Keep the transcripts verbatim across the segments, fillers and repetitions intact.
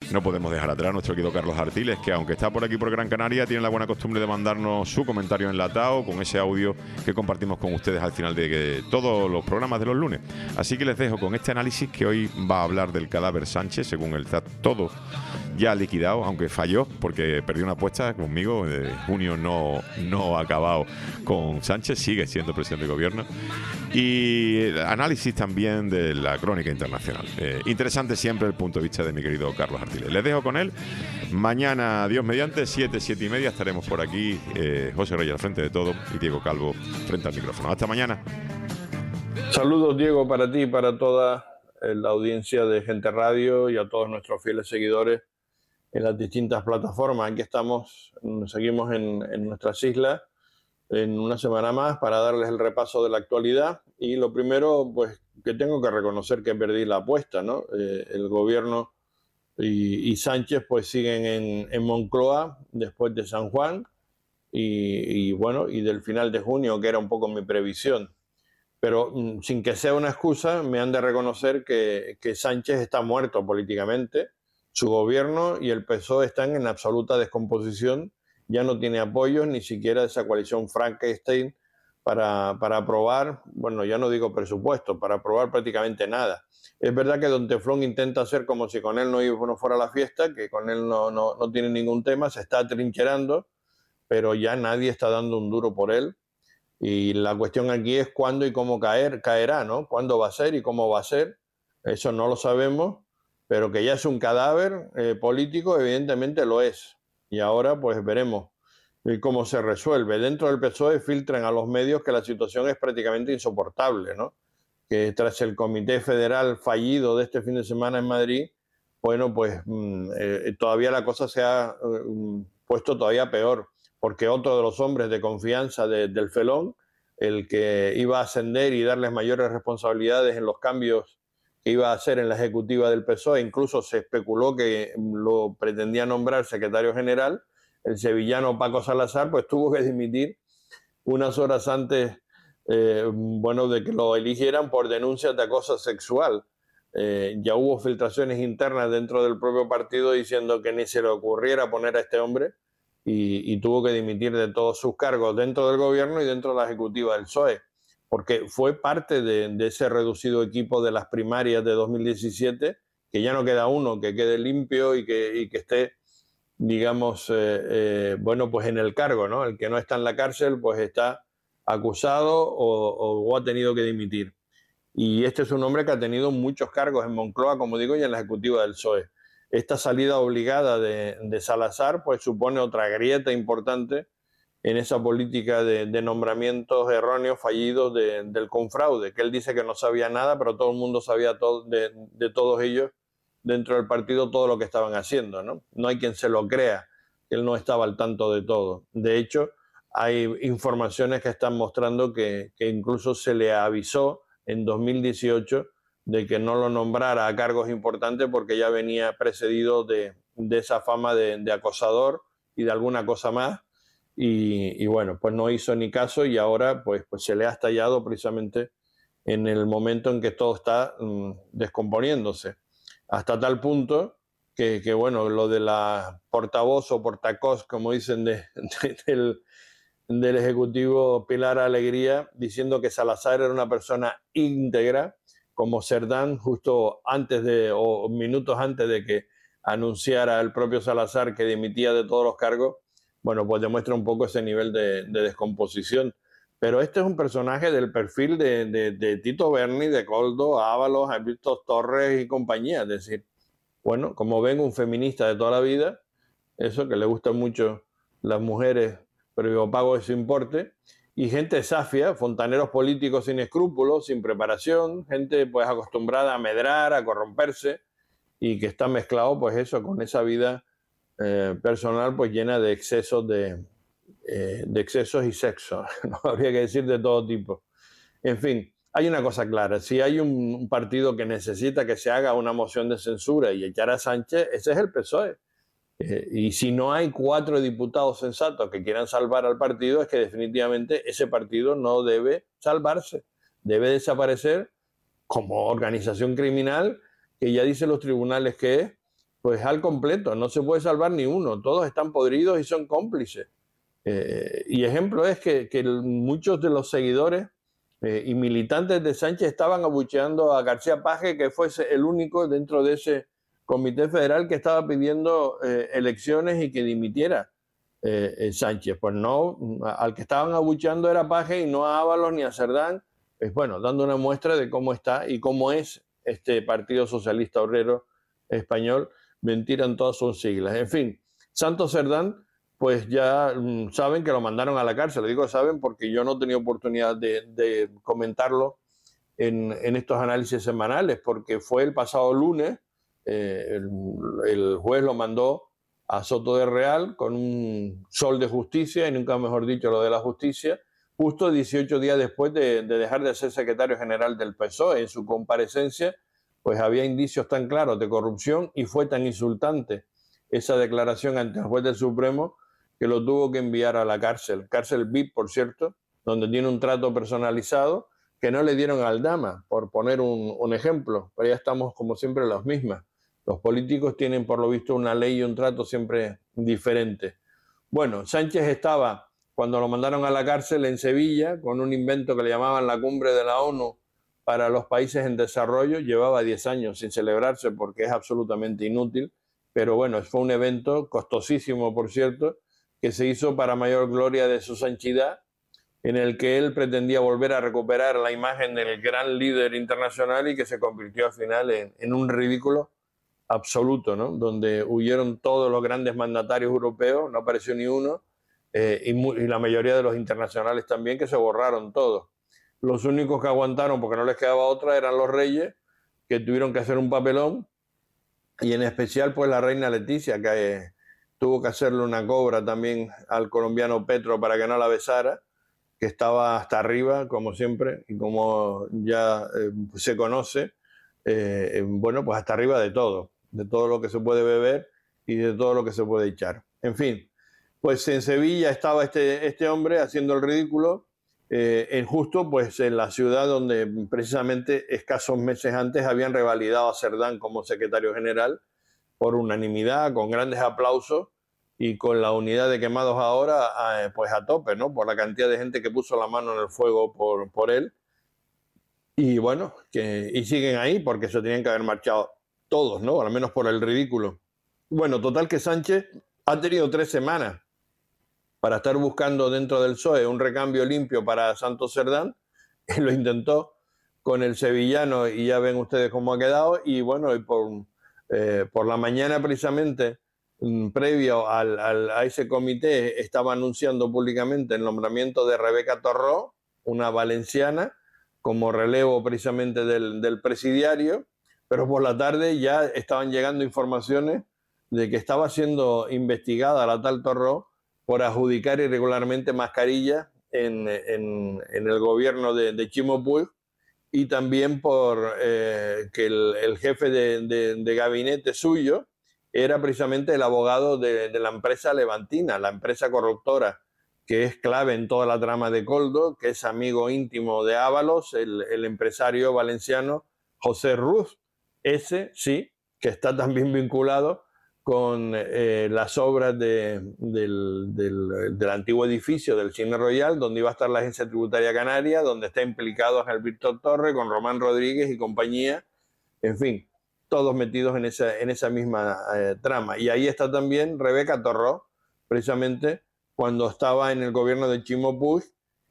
no podemos dejar atrás a nuestro querido Carlos Artiles, que aunque está por aquí por Gran Canaria, tiene la buena costumbre de mandarnos su comentario enlatado con ese audio que compartimos con ustedes al final de que, todos los programas de los lunes. Así que les dejo con este análisis que hoy va a hablar del cadáver Sánchez, según él está todo ya liquidado, aunque falló porque perdió una apuesta conmigo. Eh, junio no, no ha acabado con Sánchez, sigue siendo presidente de gobierno. Y análisis también de la crónica internacional. Eh, interesante siempre el punto de vista de mi querido Carlos Artiles. Les dejo con él. Mañana, Dios mediante, siete, siete y media, estaremos por aquí. Eh, José Reyes al frente de todo y Diego Calvo frente al micrófono. Hasta mañana. Saludos, Diego, para ti y para toda la audiencia de Gente Radio y a todos nuestros fieles seguidores en las distintas plataformas. Aquí estamos, seguimos en, en nuestras islas en una semana más para darles el repaso de la actualidad. Y lo primero, pues, que tengo que reconocer que perdí la apuesta, ¿no? Eh, el gobierno y, y Sánchez, pues, siguen en, en Moncloa después de San Juan y, y, bueno, y del final de junio, que era un poco mi previsión. Pero mm, sin que sea una excusa, me han de reconocer que, que Sánchez está muerto políticamente. Su gobierno y el P S O E están en absoluta descomposición. Ya no tiene apoyo ni siquiera de esa coalición Frankenstein para, para aprobar, bueno, ya no digo presupuesto, para aprobar prácticamente nada. Es verdad que don Teflón intenta hacer como si con él no, no fuera la fiesta, que con él no, no, no tiene ningún tema, se está atrincherando, pero ya nadie está dando un duro por él. Y la cuestión aquí es cuándo y cómo caer, caerá, ¿no? ¿Cuándo va a ser y cómo va a ser? Eso no lo sabemos, pero que ya es un cadáver eh, político, evidentemente lo es. Y ahora pues veremos cómo se resuelve. Dentro del P S O E filtran a los medios que la situación es prácticamente insoportable, ¿no? Que tras el Comité Federal fallido de este fin de semana en Madrid, bueno, pues mmm, eh, todavía la cosa se ha eh, puesto todavía peor, porque otro de los hombres de confianza de, del Felón, el que iba a ascender y darles mayores responsabilidades en los cambios que iba a hacer en la ejecutiva del P S O E, incluso se especuló que lo pretendía nombrar secretario general, el sevillano Paco Salazar, pues tuvo que dimitir unas horas antes, eh, bueno, de que lo eligieran por denuncias de acoso sexual. Eh, ya hubo filtraciones internas dentro del propio partido diciendo que ni se le ocurriera poner a este hombre y, y tuvo que dimitir de todos sus cargos dentro del gobierno y dentro de la ejecutiva del P S O E. Porque fue parte de, de ese reducido equipo de las primarias de dos mil diecisiete, que ya no queda uno que quede limpio y que, y que esté, digamos, eh, eh, bueno, pues en el cargo, ¿no? El que no está en la cárcel, pues está acusado o, o, o ha tenido que dimitir. Y este es un hombre que ha tenido muchos cargos en Moncloa, como digo, y en la ejecutiva del P S O E. Esta salida obligada de, de Salazar, pues supone otra grieta importante en esa política de, de nombramientos erróneos, fallidos de, del confraude, que él dice que no sabía nada, pero todo el mundo sabía todo, de, de todos ellos dentro del partido todo lo que estaban haciendo, ¿no? No hay quien se lo crea, que él no estaba al tanto de todo. De hecho, hay informaciones que están mostrando que, que incluso se le avisó en dos mil dieciocho de que no lo nombrara a cargos importantes porque ya venía precedido de, de esa fama de, de acosador y de alguna cosa más. Y, y bueno, pues no hizo ni caso y ahora pues, pues se le ha estallado precisamente en el momento en que todo está mmm, descomponiéndose. Hasta tal punto que, que, bueno, lo de la portavoz o portacós, como dicen, de, de, del, del Ejecutivo Pilar Alegría, diciendo que Salazar era una persona íntegra, como Cerdán, justo antes de, o minutos antes de que anunciara el propio Salazar que dimitía de todos los cargos. Bueno, pues demuestra un poco ese nivel de, de descomposición. Pero este es un personaje del perfil de, de, de Tito Berni, de Coldo, Ábalos, Alberto Torres y compañía. Es decir, bueno, como ven, un feminista de toda la vida, eso que le gustan mucho las mujeres, pero yo pago ese importe, y gente safia, fontaneros políticos sin escrúpulos, sin preparación, gente pues acostumbrada a medrar, a corromperse, y que está mezclado pues eso con esa vida Eh, personal pues llena de excesos de, eh, de excesos y sexo, no habría que decir de todo tipo. En fin, hay una cosa clara, si hay un, un partido que necesita que se haga una moción de censura y echar a Sánchez, ese es el P S O E. Eh, y si no hay cuatro diputados sensatos que quieran salvar al partido, es que definitivamente ese partido no debe salvarse, debe desaparecer como organización criminal que ya dicen los tribunales que es, pues al completo, no se puede salvar ni uno, todos están podridos y son cómplices. Eh, y ejemplo es que, que muchos de los seguidores eh, y militantes de Sánchez estaban abucheando a García Paje, que fuese el único dentro de ese comité federal que estaba pidiendo eh, elecciones y que dimitiera eh, eh, Sánchez. Pues no, al que estaban abucheando era Paje y no a Ábalos ni a Cerdán. Pues bueno, dando una muestra de cómo está y cómo es este Partido Socialista Obrero Español, mentira en todas sus siglas. En fin, Santos Cerdán, pues ya mmm, saben que lo mandaron a la cárcel. Lo digo saben porque yo no he tenido oportunidad de, de comentarlo en, en estos análisis semanales, porque fue el pasado lunes, eh, el, el juez lo mandó a Soto de Real con un sol de justicia, y nunca mejor dicho lo de la justicia, justo dieciocho días después de, de dejar de ser secretario general del P S O E. En su comparecencia, pues había indicios tan claros de corrupción y fue tan insultante esa declaración ante el juez del Supremo que lo tuvo que enviar a la cárcel, cárcel V I P, por cierto, donde tiene un trato personalizado que no le dieron a Aldama, por poner un, un ejemplo. Pero ya estamos, como siempre, las mismas. Los políticos tienen, por lo visto, una ley y un trato siempre diferente. Bueno, Sánchez estaba, cuando lo mandaron a la cárcel, en Sevilla, con un invento que le llamaban la Cumbre de la ONU para los países en desarrollo. Llevaba diez años sin celebrarse porque es absolutamente inútil, pero bueno, fue un evento costosísimo, por cierto, que se hizo para mayor gloria de su santidad, en el que él pretendía volver a recuperar la imagen del gran líder internacional y que se convirtió al final en, en un ridículo absoluto, ¿no? Donde huyeron todos los grandes mandatarios europeos, no apareció ni uno, eh, y, muy, y la mayoría de los internacionales también, que se borraron todos. Los únicos que aguantaron, porque no les quedaba otra, eran los reyes, que tuvieron que hacer un papelón, y en especial pues la reina Leticia, que eh, tuvo que hacerle una cobra también al colombiano Petro para que no la besara, que estaba hasta arriba, como siempre, y como ya eh, se conoce, eh, bueno, pues hasta arriba de todo, de todo lo que se puede beber y de todo lo que se puede echar. En fin, pues en Sevilla estaba este, este hombre haciendo el ridículo, eh, en justo pues en la ciudad donde precisamente escasos meses antes habían revalidado a Cerdán como secretario general por unanimidad, con grandes aplausos, y con la unidad de Quemados ahora, eh, pues a tope, ¿no? Por la cantidad de gente que puso la mano en el fuego por, por él. Y bueno, que, y siguen ahí porque se tenían que haber marchado todos, ¿no? Al menos por el ridículo. Bueno, total que Sánchez ha tenido tres semanas para estar buscando dentro del P S O E un recambio limpio para Santos Cerdán. Él lo intentó con el sevillano y ya ven ustedes cómo ha quedado. Y bueno, y por, eh, por la mañana precisamente, previo al, al, a ese comité, estaba anunciando públicamente el nombramiento de Rebeca Torró, una valenciana, como relevo precisamente del, del presidiario, pero por la tarde ya estaban llegando informaciones de que estaba siendo investigada la tal Torró por adjudicar irregularmente mascarillas en, en, en el gobierno de, de Chimo Puig, y también por eh, que el, el jefe de, de, de gabinete suyo era precisamente el abogado de, de la empresa Levantina, la empresa corruptora que es clave en toda la trama de Coldo, que es amigo íntimo de Ábalos, el, el empresario valenciano José Ruz. Ese sí, que está también vinculado con eh, las obras de, del, del, del antiguo edificio del Cine Royal, donde iba a estar la Agencia Tributaria Canaria, donde está implicado Ángel Víctor Torres con Román Rodríguez y compañía. En fin, todos metidos en esa, en esa misma eh, trama. Y ahí está también Rebeca Torró, precisamente cuando estaba en el gobierno de Chimo Puig,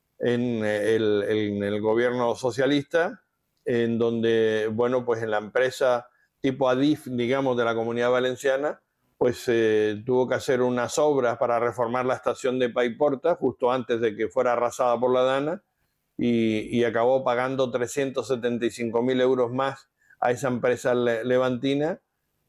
en el, en el gobierno socialista, en donde, bueno, pues en la empresa tipo Adif, digamos, de la Comunidad Valenciana, pues eh, tuvo que hacer unas obras para reformar la estación de Paiporta, justo antes de que fuera arrasada por la Dana, y, y acabó pagando trescientos setenta y cinco mil euros más a esa empresa levantina,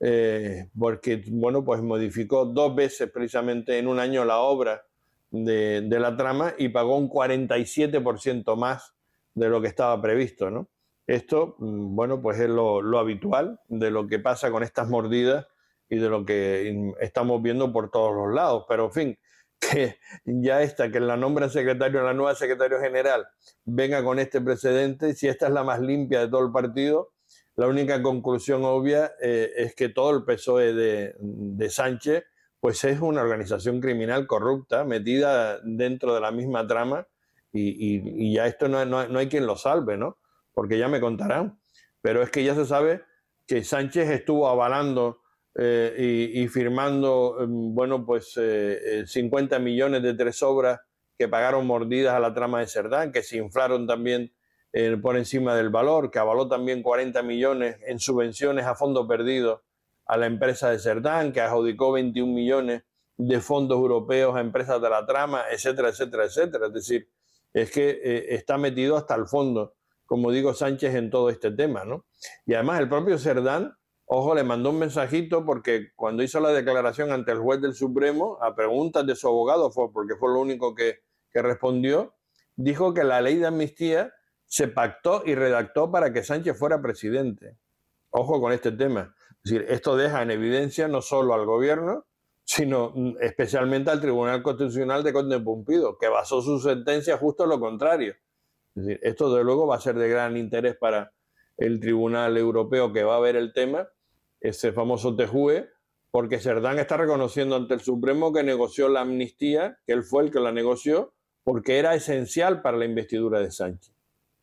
eh, porque, bueno, pues modificó dos veces precisamente en un año la obra de, de la trama y pagó un cuarenta y siete por ciento más de lo que estaba previsto, ¿no? Esto, bueno, pues es lo, lo habitual de lo que pasa con estas mordidas y de lo que estamos viendo por todos los lados. Pero, en fin, que ya esta, que la nombra secretario, la nueva secretario general, venga con este precedente, si esta es la más limpia de todo el partido, la única conclusión obvia eh, es que todo el P S O E de, de Sánchez pues es una organización criminal corrupta metida dentro de la misma trama y, y, y ya esto no, no, no hay quien lo salve, ¿no? Porque ya me contarán. Pero es que ya se sabe que Sánchez estuvo avalando eh, y, y firmando, eh, bueno, pues eh, cincuenta millones de tres obras que pagaron mordidas a la trama de Cerdán, que se inflaron también eh, por encima del valor, que avaló también cuarenta millones en subvenciones a fondo perdido a la empresa de Cerdán, que adjudicó veintiún millones de fondos europeos a empresas de la trama, etcétera, etcétera, etcétera. Es decir, es que eh, está metido hasta el fondo, como digo, Sánchez en todo este tema, ¿no? Y además el propio Cerdán, ojo, le mandó un mensajito porque cuando hizo la declaración ante el juez del Supremo, a preguntas de su abogado, fue porque fue lo único que, que respondió, dijo que la ley de amnistía se pactó y redactó para que Sánchez fuera presidente. Ojo con este tema. Es decir, esto deja en evidencia no solo al gobierno, sino especialmente al Tribunal Constitucional de Conde Pumpido, que basó su sentencia justo en lo contrario. Es decir, esto de luego va a ser de gran interés para el Tribunal Europeo que va a ver el tema, ese famoso T J U E, porque Cerdán está reconociendo ante el Supremo que negoció la amnistía, que él fue el que la negoció, porque era esencial para la investidura de Sánchez.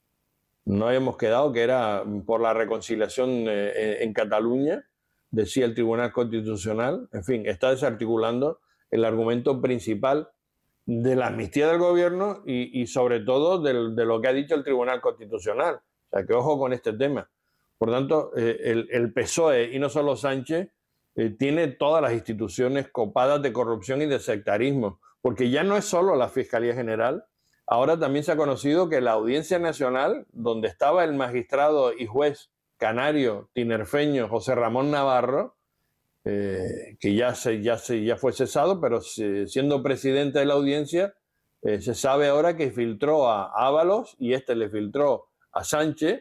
No habíamos quedado que era por la reconciliación eh, en Cataluña, decía el Tribunal Constitucional. En fin, está desarticulando el argumento principal de la amnistía del gobierno y, y sobre todo de, de lo que ha dicho el Tribunal Constitucional. O sea, que ojo con este tema. Por tanto, eh, el, el P S O E, y no solo Sánchez, eh, tiene todas las instituciones copadas de corrupción y de sectarismo, porque ya no es solo la Fiscalía General. Ahora también se ha conocido que la Audiencia Nacional, donde estaba el magistrado y juez canario tinerfeño José Ramón Navarro, eh, que ya, se, ya, se, ya fue cesado, pero se, siendo presidente de la audiencia, eh, se sabe ahora que filtró a Ábalos y este le filtró a Sánchez,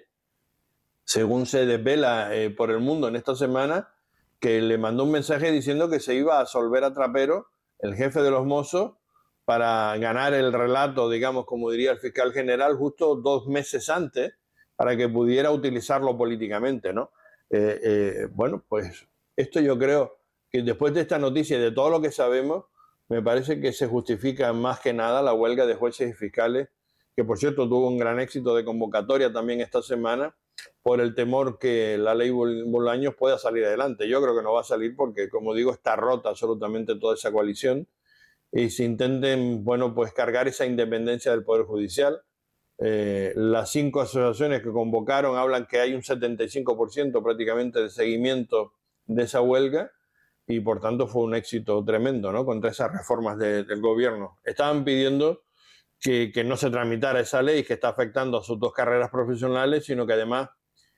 según se desvela eh, por el mundo en esta semana, que le mandó un mensaje diciendo que se iba a absolver a Trapero, el jefe de los Mossos, para ganar el relato, digamos, como diría el fiscal general, justo dos meses antes, para que pudiera utilizarlo políticamente, ¿no? Eh, eh, bueno, pues esto yo creo que después de esta noticia y de todo lo que sabemos, me parece que se justifica más que nada la huelga de jueces y fiscales, que por cierto tuvo un gran éxito de convocatoria también esta semana, por el temor que la ley Bolaños pueda salir adelante. Yo creo que no va a salir porque, como digo, está rota absolutamente toda esa coalición, y se intenten, bueno, pues cargar esa independencia del Poder Judicial. Eh, las cinco asociaciones que convocaron hablan que hay un setenta y cinco por ciento prácticamente de seguimiento de esa huelga y por tanto fue un éxito tremendo, ¿no? Contra esas reformas de, del gobierno. Estaban pidiendo que, que no se tramitara esa ley que está afectando a sus dos carreras profesionales, sino que además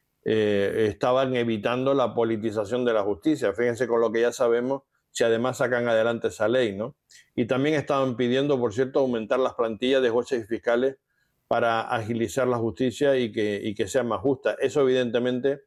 eh, estaban evitando la politización de la justicia. Fíjense con lo que ya sabemos, si además sacan adelante esa ley, ¿no? Y también estaban pidiendo, por cierto, aumentar las plantillas de jueces y fiscales para agilizar la justicia y que, y que sea más justa. Eso evidentemente,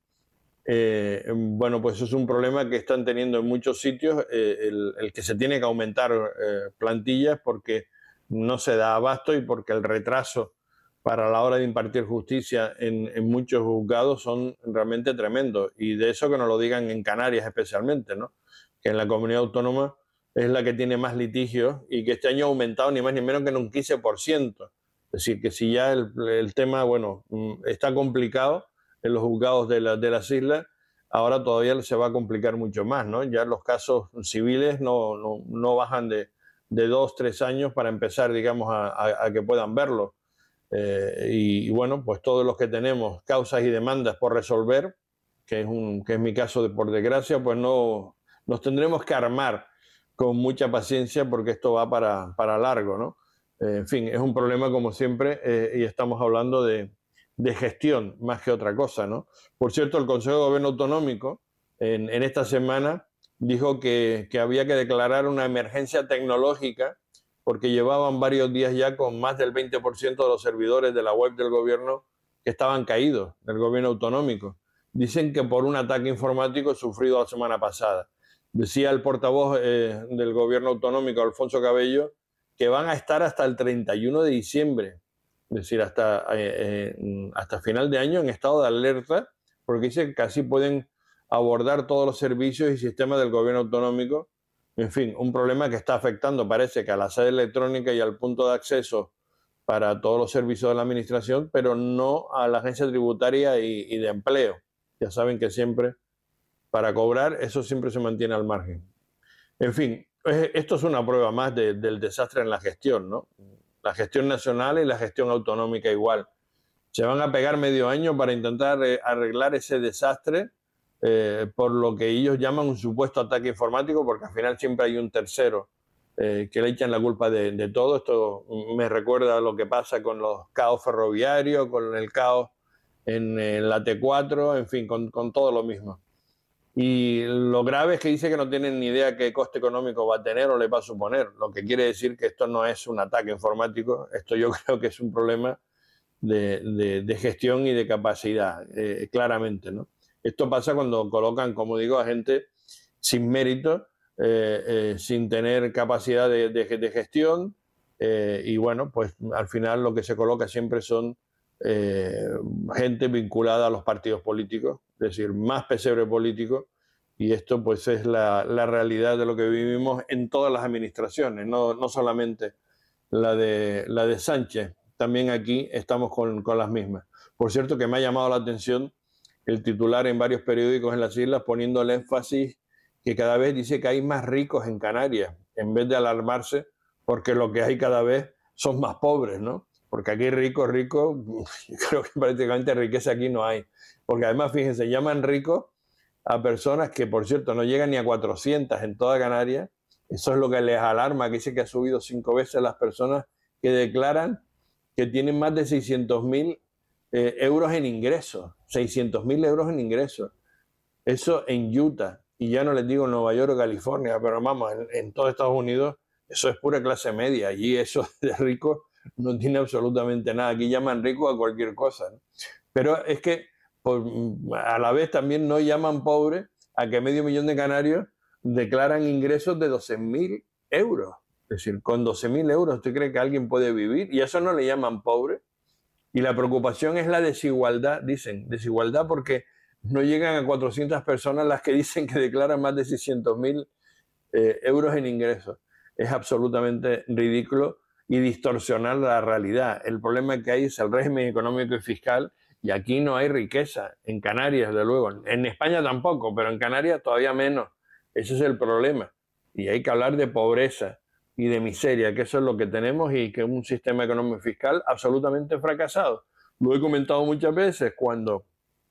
eh, bueno, pues es un problema que están teniendo en muchos sitios, eh, el, el que se tiene que aumentar eh, plantillas porque no se da abasto y porque el retraso para la hora de impartir justicia en, en muchos juzgados son realmente tremendos. Y de eso que nos lo digan en Canarias especialmente, ¿no? Que en la comunidad autónoma es la que tiene más litigios y que este año ha aumentado ni más ni menos que en un quince por ciento. Es decir, que si ya el, el tema, bueno, está complicado en los juzgados de, la, de las islas, ahora todavía se va a complicar mucho más, ¿no? Ya los casos civiles no, no, no bajan de, de dos, tres años para empezar, digamos, a, a, a que puedan verlo. Eh, y, y bueno, pues todos los que tenemos causas y demandas por resolver, que es, un, que es mi caso de por desgracia, pues no nos tendremos que armar con mucha paciencia porque esto va para, para largo, ¿no? Eh, en fin, es un problema como siempre eh, y estamos hablando de, de gestión más que otra cosa, ¿no? Por cierto, el Consejo de Gobierno Autonómico en, en esta semana dijo que, que había que declarar una emergencia tecnológica porque llevaban varios días ya con más del veinte por ciento de los servidores de la web del gobierno que estaban caídos, del gobierno autonómico. Dicen que por un ataque informático sufrido la semana pasada. Decía el portavoz eh, del gobierno autonómico, Alfonso Cabello, que van a estar hasta el treinta y uno de diciembre, es decir, hasta, eh, eh, hasta final de año en estado de alerta, porque dice que así pueden abordar todos los servicios y sistemas del gobierno autonómico. En fin, un problema que está afectando, parece que a la sede electrónica y al punto de acceso para todos los servicios de la administración, pero no a la agencia tributaria y, y de empleo. Ya saben que siempre, para cobrar, eso siempre se mantiene al margen. En fin, esto es una prueba más de, del desastre en la gestión, ¿no? La gestión nacional y la gestión autonómica igual. Se van a pegar medio año para intentar arreglar ese desastre eh, por lo que ellos llaman un supuesto ataque informático, porque al final siempre hay un tercero eh, que le echan la culpa de, de todo. Esto me recuerda a lo que pasa con los caos ferroviarios, con el caos en, en la T cuatro, en fin, con, con todo lo mismo. Y lo grave es que dice que no tienen ni idea qué coste económico va a tener o le va a suponer, lo que quiere decir que esto no es un ataque informático, esto yo creo que es un problema de, de, de gestión y de capacidad, eh, claramente, ¿no? Esto pasa cuando colocan, como digo, a gente sin mérito, eh, eh, sin tener capacidad de, de, de gestión, eh, y bueno, pues al final lo que se coloca siempre son eh, gente vinculada a los partidos políticos, es decir, más pesebre político, y esto pues es la, la realidad de lo que vivimos en todas las administraciones, no, no solamente la de, la de Sánchez, también aquí estamos con, con las mismas. Por cierto que me ha llamado la atención el titular en varios periódicos en las islas poniendo el énfasis que cada vez dice que hay más ricos en Canarias, en vez de alarmarse porque lo que hay cada vez son más pobres, ¿no? Porque aquí ricos, ricos, creo que prácticamente riqueza aquí no hay. Porque además, fíjense, llaman ricos a personas que, por cierto, no llegan ni a cuatrocientas en toda Canarias. Eso es lo que les alarma, que dice que ha subido cinco veces las personas que declaran que tienen más de seiscientos mil eh, euros en ingresos. seiscientos mil euros en ingresos. Eso en Utah. Y ya no les digo en Nueva York o California, pero vamos, en, en todo Estados Unidos eso es pura clase media. Allí eso de ricos no tiene absolutamente nada. Aquí llaman rico a cualquier cosa, ¿no? Pero es que por, a la vez también no llaman pobre a que medio millón de canarios declaran ingresos de doce mil euros. Es decir, con doce mil euros, ¿usted cree que alguien puede vivir? Y a eso no le llaman pobre. Y la preocupación es la desigualdad, dicen. Desigualdad porque no llegan a cuatrocientas personas las que dicen que declaran más de seiscientos mil eh, euros en ingresos. Es absolutamente ridículo y distorsionar la realidad. El problema que hay es el régimen económico y fiscal, y aquí no hay riqueza. En Canarias, desde luego. En España tampoco, pero en Canarias todavía menos. Ese es el problema. Y hay que hablar de pobreza y de miseria, que eso es lo que tenemos y que es un sistema económico y fiscal absolutamente fracasado. Lo he comentado muchas veces, cuando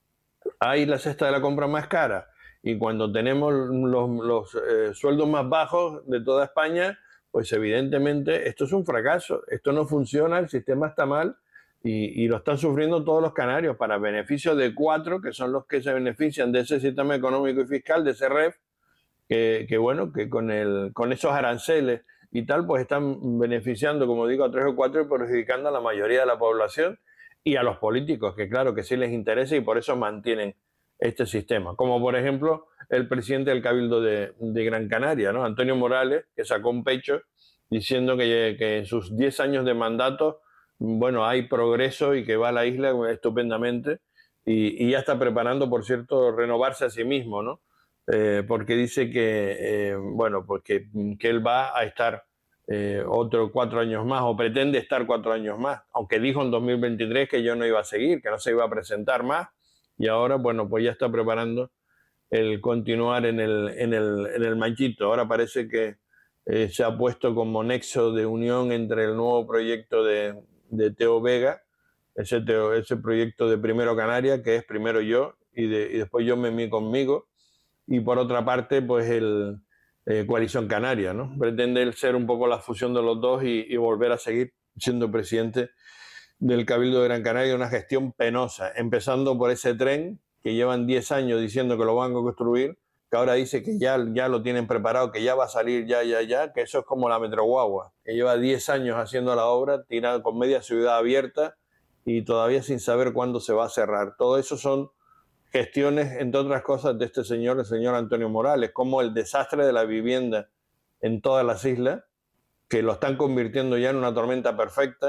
hay la cesta de la compra más cara y cuando tenemos los, los eh, sueldos más bajos de toda España, pues evidentemente esto es un fracaso, esto no funciona, el sistema está mal y, y lo están sufriendo todos los canarios para beneficio de cuatro, que son los que se benefician de ese sistema económico y fiscal, de ese R E F, que, que bueno, que con, el, con esos aranceles y tal, pues están beneficiando, como digo, a tres o cuatro y perjudicando a la mayoría de la población y a los políticos, que claro que sí les interesa y por eso mantienen este sistema. Como por ejemplo el presidente del Cabildo de, de Gran Canaria, ¿no? Antonio Morales, que sacó un pecho diciendo que, que en sus diez años de mandato, bueno, hay progreso y que va a la isla estupendamente y, y ya está preparando, por cierto, renovarse a sí mismo, ¿no? Eh, porque dice que, eh, bueno, pues que, que él va a estar eh, otros cuatro años más o pretende estar cuatro años más, aunque dijo en dos mil veintitrés que yo no iba a seguir, que no se iba a presentar más y ahora, bueno, pues ya está preparando el continuar en el, en el, en el manchito. Ahora parece que eh, se ha puesto como nexo de unión entre el nuevo proyecto de, de Teo Vega, ese, Teo, ese proyecto de Primero Canaria, que es primero yo y, de, y después yo me mí conmigo, y por otra parte, pues el eh, Coalición Canaria, ¿no? Pretende ser un poco la fusión de los dos y, y volver a seguir siendo presidente del Cabildo de Gran Canaria, una gestión penosa, empezando por ese tren que llevan diez años diciendo que lo van a construir, que ahora dice que ya, ya lo tienen preparado, que ya va a salir ya, ya, ya, que eso es como la Metroguagua, que lleva diez años haciendo la obra, tirada con media ciudad abierta y todavía sin saber cuándo se va a cerrar. Todo eso son gestiones, entre otras cosas, de este señor, el señor Antonio Morales, como el desastre de la vivienda en todas las islas, que lo están convirtiendo ya en una tormenta perfecta,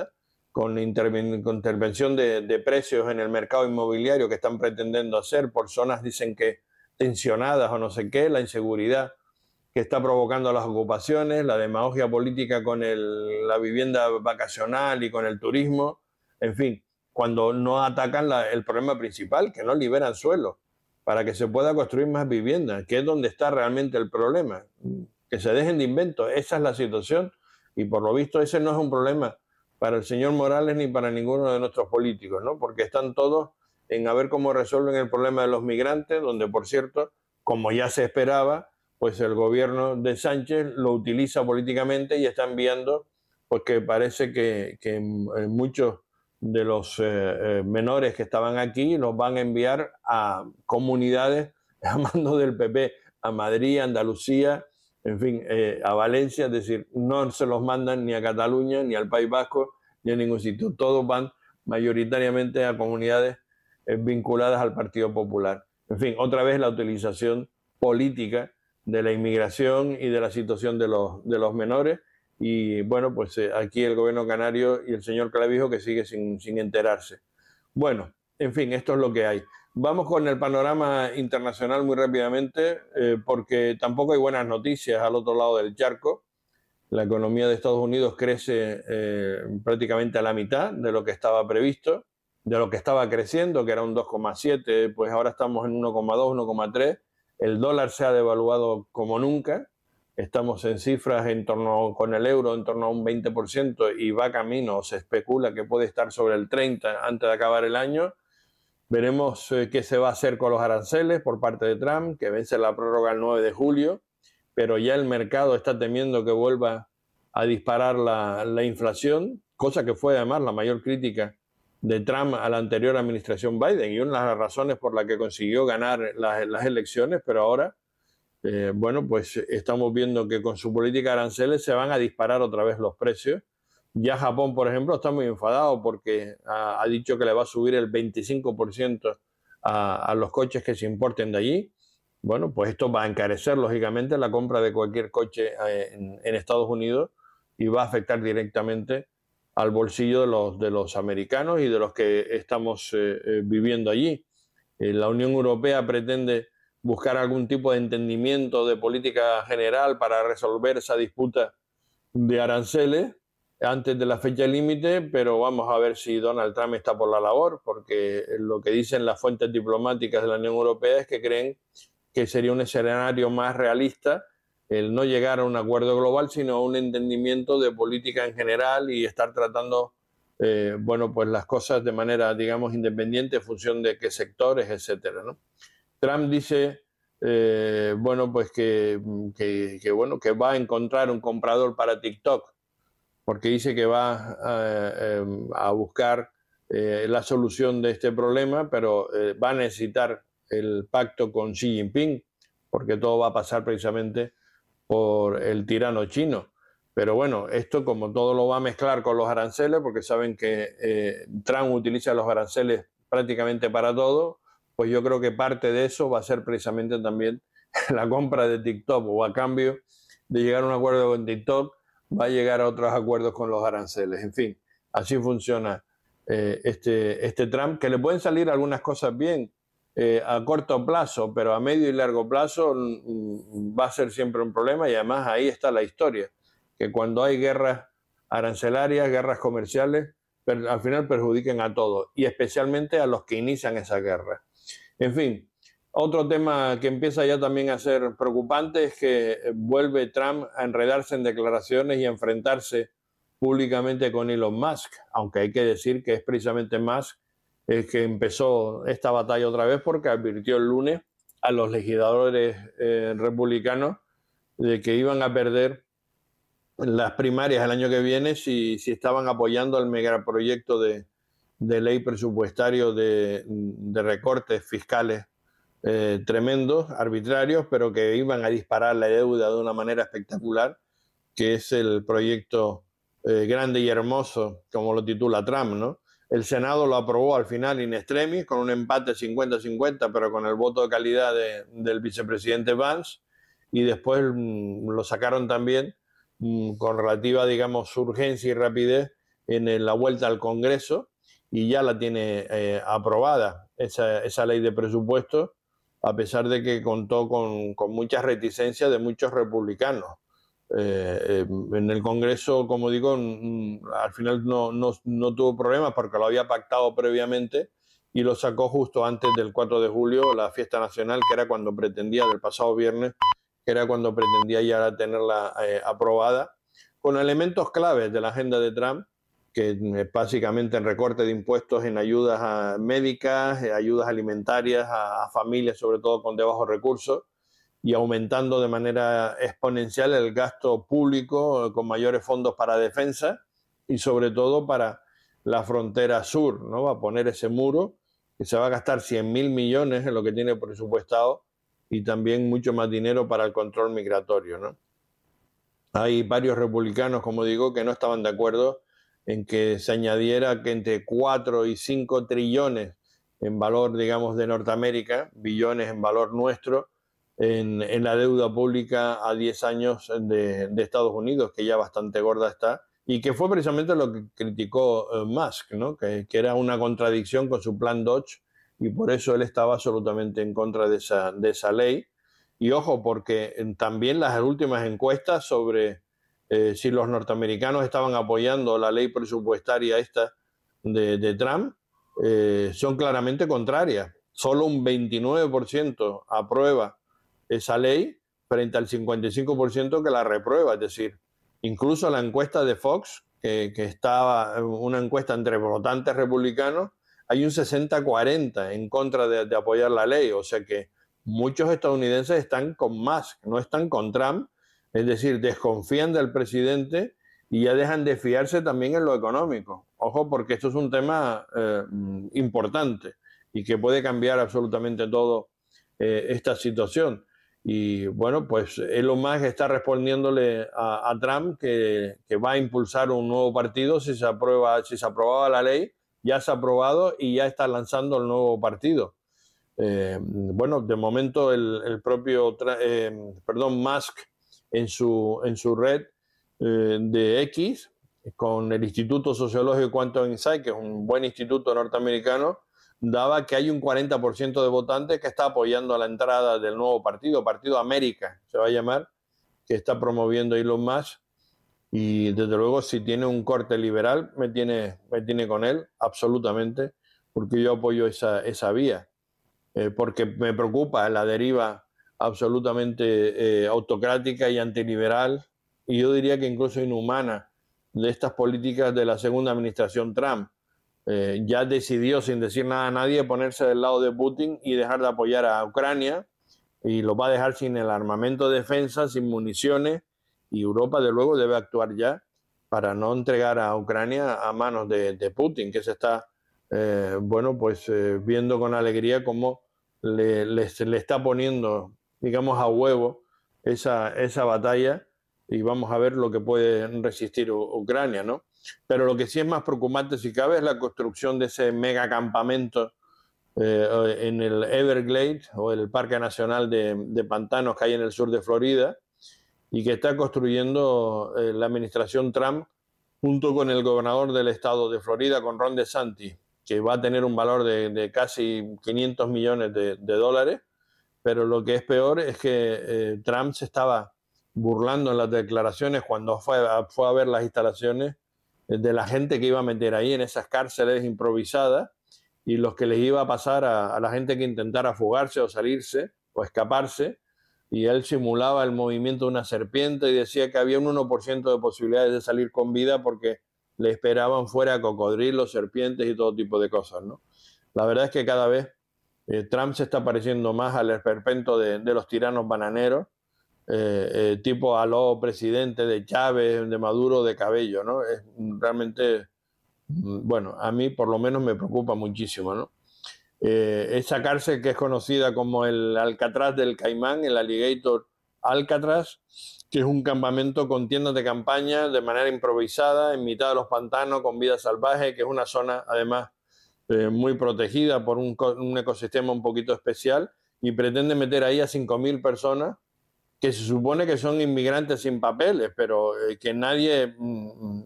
con, interven con intervención de, de precios en el mercado inmobiliario que están pretendiendo hacer por zonas, dicen que tensionadas o no sé qué, la inseguridad que está provocando las ocupaciones, la demagogia política con el, la vivienda vacacional y con el turismo, en fin, cuando no atacan la, el problema principal, que no liberan suelo para que se pueda construir más viviendas, que es donde está realmente el problema, que se dejen de inventos, esa es la situación, y por lo visto ese no es un problema para el señor Morales ni para ninguno de nuestros políticos, ¿no? Porque están todos en a ver cómo resuelven el problema de los migrantes, donde por cierto, como ya se esperaba, pues el gobierno de Sánchez lo utiliza políticamente y está enviando, porque parece que, que muchos de los eh, eh, menores que estaban aquí los van a enviar a comunidades a mando del P P, a Madrid, a Andalucía, en fin, eh, a Valencia, es decir, no se los mandan ni a Cataluña, ni al País Vasco, ni a ningún sitio, todos van mayoritariamente a comunidades eh, vinculadas al Partido Popular. En fin, otra vez la utilización política de la inmigración y de la situación de los, de los menores. Y bueno, pues eh, aquí el gobierno canario y el señor Clavijo que sigue sin, sin enterarse. Bueno, en fin, esto es lo que hay. Vamos con el panorama internacional muy rápidamente, eh, porque tampoco hay buenas noticias al otro lado del charco. La economía de Estados Unidos crece eh, prácticamente a la mitad de lo que estaba previsto, de lo que estaba creciendo, que era un dos coma siete, pues ahora estamos en uno coma dos, uno coma tres. El dólar se ha devaluado como nunca. Estamos en cifras en torno, con el euro en torno a un veinte por ciento y va camino, se especula que puede estar sobre el treinta por ciento antes de acabar el año. Veremos eh, qué se va a hacer con los aranceles por parte de Trump, que vence la prórroga el nueve de julio, pero ya el mercado está temiendo que vuelva a disparar la, la inflación, cosa que fue además la mayor crítica de Trump a la anterior administración Biden y una de las razones por la que consiguió ganar las, las elecciones, pero ahora, eh, bueno, pues estamos viendo que con su política de aranceles se van a disparar otra vez los precios. Ya Japón, por ejemplo, está muy enfadado porque ha, ha dicho que le va a subir el veinticinco por ciento a, a los coches que se importen de allí. Bueno, pues esto va a encarecer, lógicamente, la compra de cualquier coche en, en Estados Unidos y va a afectar directamente al bolsillo de los, de los americanos y de los que estamos eh, eh, viviendo allí. Eh, la Unión Europea pretende buscar algún tipo de entendimiento de política general para resolver esa disputa de aranceles antes de la fecha límite, pero vamos a ver si Donald Trump está por la labor, porque lo que dicen las fuentes diplomáticas de la Unión Europea es que creen que sería un escenario más realista el no llegar a un acuerdo global, sino a un entendimiento de política en general y estar tratando, eh, bueno, pues las cosas de manera, digamos, independiente en función de qué sectores, etcétera, ¿no? Trump dice, eh, bueno, pues que, que, que, bueno, que va a encontrar un comprador para TikTok, porque dice que va eh, a buscar eh, la solución de este problema, pero eh, va a necesitar el pacto con Xi Jinping, porque todo va a pasar precisamente por el tirano chino. Pero bueno, esto como todo lo va a mezclar con los aranceles, porque saben que eh, Trump utiliza los aranceles prácticamente para todo, pues yo creo que parte de eso va a ser precisamente también la compra de TikTok, o a cambio de llegar a un acuerdo con TikTok, va a llegar a otros acuerdos con los aranceles. En fin, así funciona eh, este, este Trump, que le pueden salir algunas cosas bien eh, a corto plazo, pero a medio y largo plazo mm, va a ser siempre un problema, y además ahí está la historia, que cuando hay guerras arancelarias, guerras comerciales, per, al final perjudican a todos, y especialmente a los que inician esa guerra. En fin, otro tema que empieza ya también a ser preocupante es que vuelve Trump a enredarse en declaraciones y a enfrentarse públicamente con Elon Musk, aunque hay que decir que es precisamente Musk el que empezó esta batalla otra vez, porque advirtió el lunes a los legisladores eh, republicanos de que iban a perder las primarias el año que viene si, si estaban apoyando el megaproyecto de, de ley presupuestario de, de recortes fiscales Eh, tremendos, arbitrarios, pero que iban a disparar la deuda de una manera espectacular, que es el proyecto eh, grande y hermoso, como lo titula Trump, ¿no? El Senado lo aprobó al final in extremis, con un empate cincuenta cincuenta, pero con el voto de calidad de, del vicepresidente Vance, y después mmm, lo sacaron también mmm, con relativa, digamos, urgencia y rapidez en la vuelta al Congreso y ya la tiene eh, aprobada esa, esa ley de presupuestos, a pesar de que contó con, con muchas reticencias de muchos republicanos. Eh, eh, en el Congreso, como digo, mm, al final no, no, no tuvo problemas porque lo había pactado previamente y lo sacó justo antes del cuatro de julio, la fiesta nacional, que era cuando pretendía, del pasado viernes, que era cuando pretendía ya tenerla eh, aprobada, con elementos claves de la agenda de Trump, que es básicamente el recorte de impuestos en ayudas a médicas, ayudas alimentarias a, a familias, sobre todo con de bajos recursos, y aumentando de manera exponencial el gasto público con mayores fondos para defensa y sobre todo para la frontera sur, ¿no? Va a poner ese muro que se va a gastar cien mil millones en lo que tiene presupuestado y también mucho más dinero para el control migratorio, ¿no? Hay varios republicanos, como digo, que no estaban de acuerdo en que se añadiera que entre cuatro y cinco trillones en valor, digamos, de Norteamérica, billones en valor nuestro, en, en la deuda pública a diez años de, de Estados Unidos, que ya bastante gorda está, y que fue precisamente lo que criticó uh, Musk, ¿no? que, que era una contradicción con su plan Dodge, y por eso él estaba absolutamente en contra de esa, de esa ley. Y ojo, porque también las últimas encuestas sobre eh, si los norteamericanos estaban apoyando la ley presupuestaria esta de, de Trump eh, son claramente contrarias. Solo un veintinueve por ciento aprueba esa ley frente al cincuenta y cinco por ciento que la reprueba. Es decir, incluso la encuesta de Fox, que, que estaba una encuesta entre votantes republicanos, hay un sesenta cuarenta en contra de, de apoyar la ley. O sea que muchos estadounidenses están con Musk, no están con Trump, es decir, desconfían del presidente y ya dejan de fiarse también en lo económico. Ojo, porque esto es un tema eh, importante y que puede cambiar absolutamente todo eh, esta situación. Y bueno, pues Elon Musk está respondiéndole a, a Trump que, que va a impulsar un nuevo partido si se aprueba, si se aprobaba la ley, ya se ha aprobado y ya está lanzando el nuevo partido. Eh, bueno, de momento el, el propio, eh, perdón, Musk en su, en su red eh, de X, con el Instituto Sociológico Quantum Insight, que es un buen instituto norteamericano, daba que hay un cuarenta por ciento de votantes que está apoyando la entrada del nuevo partido, Partido América, se va a llamar, que está promoviendo Elon Musk. Y desde luego, si tiene un corte liberal, me tiene, me tiene con él, absolutamente, porque yo apoyo esa, esa vía. Eh, porque me preocupa la deriva absolutamente eh, autocrática y antiliberal, y yo diría que incluso inhumana, de estas políticas de la segunda administración Trump. Eh, ya decidió, sin decir nada a nadie, ponerse del lado de Putin y dejar de apoyar a Ucrania, y lo va a dejar sin el armamento de defensa, sin municiones, y Europa, de luego, debe actuar ya para no entregar a Ucrania a manos de, de Putin, que se está Eh, bueno, pues eh, viendo con alegría cómo le, le, le está poniendo, digamos, a huevo esa, esa batalla, y vamos a ver lo que puede resistir Ucrania, ¿no? Pero lo que sí es más preocupante, si cabe, es la construcción de ese megacampamento eh, en el Everglades, o el Parque Nacional de, de Pantanos que hay en el sur de Florida, y que está construyendo eh, la administración Trump junto con el gobernador del estado de Florida, con Ron DeSantis, que va a tener un valor de, de casi quinientos millones de, de dólares, pero lo que es peor es que eh, Trump se estaba burlando en las declaraciones cuando fue a, fue a ver las instalaciones de la gente que iba a meter ahí en esas cárceles improvisadas, y los que les iba a pasar a, a la gente que intentara fugarse o salirse o escaparse, y él simulaba el movimiento de una serpiente y decía que había un uno por ciento de posibilidades de salir con vida porque le esperaban fuera cocodrilos, serpientes y todo tipo de cosas, ¿no? La verdad es que cada vez eh, Trump se está pareciendo más al esperpento de, de los tiranos bananeros, eh, eh, tipo aló presidente de Chávez, de Maduro, de Cabello, ¿no? Es realmente, bueno, a mí por lo menos me preocupa muchísimo, ¿no? Eh, esa cárcel que es conocida como el Alcatraz del Caimán, el Alligator Alcatraz, que es un campamento con tiendas de campaña de manera improvisada en mitad de los pantanos con vida salvaje, que es una zona además eh, muy protegida por un, un ecosistema un poquito especial, y pretende meter ahí a cinco mil personas que se supone que son inmigrantes sin papeles, pero eh, que nadie mm,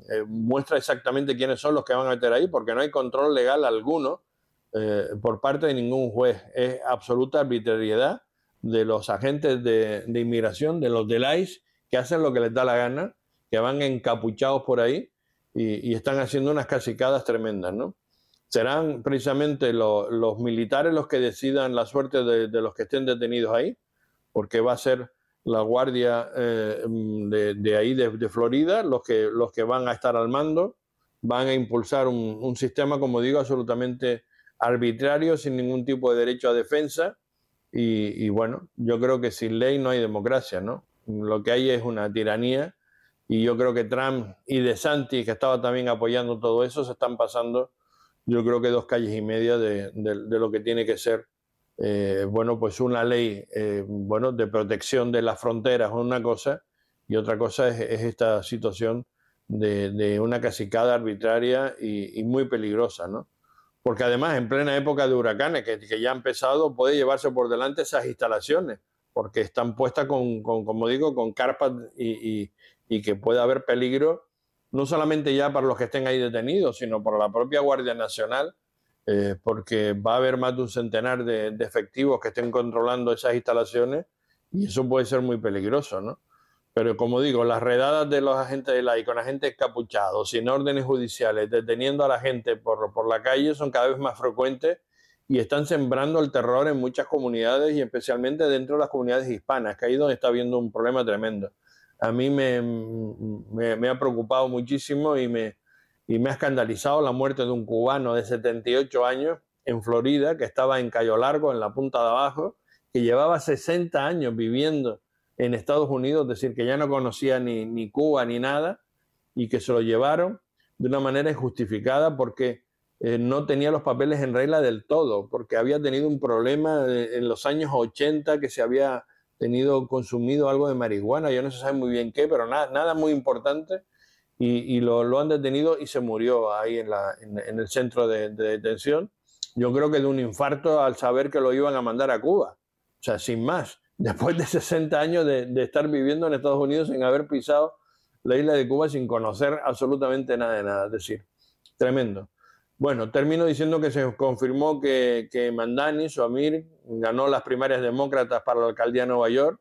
eh, muestra exactamente quiénes son los que van a meter ahí, porque no hay control legal alguno eh, por parte de ningún juez. Es absoluta arbitrariedad de los agentes de, de inmigración, de los del I C E, que hacen lo que les da la gana, que van encapuchados por ahí y, y están haciendo unas cacicadas tremendas, ¿no? Serán precisamente lo, los militares los que decidan la suerte de, de los que estén detenidos ahí, porque va a ser la guardia eh, de, de ahí, de, de Florida, los que, los que van a estar al mando, van a impulsar un, un sistema, como digo, absolutamente arbitrario, sin ningún tipo de derecho a defensa. Y, y bueno, yo creo que sin ley no hay democracia, ¿no? Lo que hay es una tiranía, y yo creo que Trump y DeSantis, que estaba también apoyando todo eso, se están pasando, yo creo que dos calles y media de, de, de lo que tiene que ser Eh, bueno, pues una ley eh, bueno, de protección de las fronteras, una cosa, y otra cosa es, es esta situación de, de una cacicada arbitraria y, y muy peligrosa, ¿no? Porque además, en plena época de huracanes, que, que ya ha empezado, puede llevarse por delante esas instalaciones, porque están puestas con, con como digo, con carpas y, y, y que puede haber peligro, no solamente ya para los que estén ahí detenidos, sino por la propia Guardia Nacional, Eh, porque va a haber más de un centenar de, de efectivos que estén controlando esas instalaciones, y eso puede ser muy peligroso, ¿no? Pero como digo, las redadas de los agentes de la I C E con agentes capuchados, sin órdenes judiciales, deteniendo a la gente por, por la calle, son cada vez más frecuentes y están sembrando el terror en muchas comunidades, y especialmente dentro de las comunidades hispanas, que ahí es donde está habiendo un problema tremendo. A mí me, me, me ha preocupado muchísimo y me... y me ha escandalizado la muerte de un cubano de setenta y ocho años en Florida, que estaba en Cayo Largo, en la punta de abajo, que llevaba sesenta años viviendo en Estados Unidos, es decir, que ya no conocía ni, ni Cuba ni nada, y que se lo llevaron de una manera injustificada porque eh, no tenía los papeles en regla del todo, porque había tenido un problema de, en los años ochenta, que se había tenido consumido algo de marihuana, yo no se sabe muy bien qué, pero nada, nada muy importante. Y, y lo, lo han detenido y se murió ahí en, la, en, en el centro de, de detención. Yo creo que de un infarto al saber que lo iban a mandar a Cuba. O sea, sin más. Después de sesenta años de, de estar viviendo en Estados Unidos sin haber pisado la isla de Cuba, sin conocer absolutamente nada de nada. Es decir, tremendo. Bueno, termino diciendo que se confirmó que, que Mamdani, su Amir, ganó las primarias demócratas para la alcaldía de Nueva York.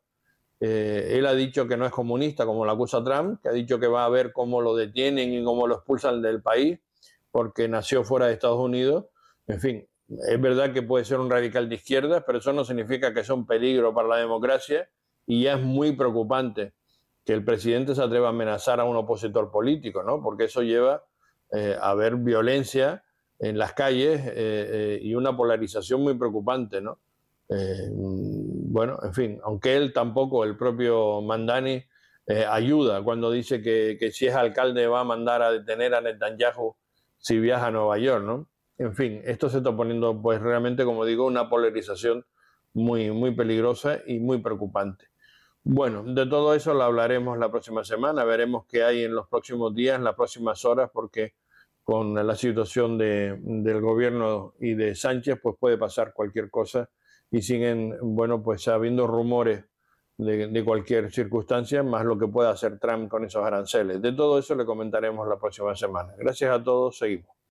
Eh, él ha dicho que no es comunista, como lo acusa Trump, que ha dicho que va a ver cómo lo detienen y cómo lo expulsan del país, porque nació fuera de Estados Unidos. En fin, es verdad que puede ser un radical de izquierda, pero eso no significa que sea un peligro para la democracia, y ya es muy preocupante que el presidente se atreva a amenazar a un opositor político, ¿no? Porque eso lleva eh, a ver violencia en las calles eh, eh, y una polarización muy preocupante, ¿no? Eh, bueno, en fin, aunque él tampoco, el propio Mamdani, eh, ayuda cuando dice que, que si es alcalde va a mandar a detener a Netanyahu si viaja a Nueva York, ¿no? En fin, esto se está poniendo, pues realmente, como digo, una polarización muy, muy peligrosa y muy preocupante. Bueno, de todo eso lo hablaremos la próxima semana, veremos qué hay en los próximos días, en las próximas horas, porque con la situación de, del gobierno y de Sánchez, pues puede pasar cualquier cosa, y siguen, bueno, pues habiendo rumores de, de cualquier circunstancia, más lo que pueda hacer Trump con esos aranceles. De todo eso le comentaremos la próxima semana. Gracias a todos, seguimos.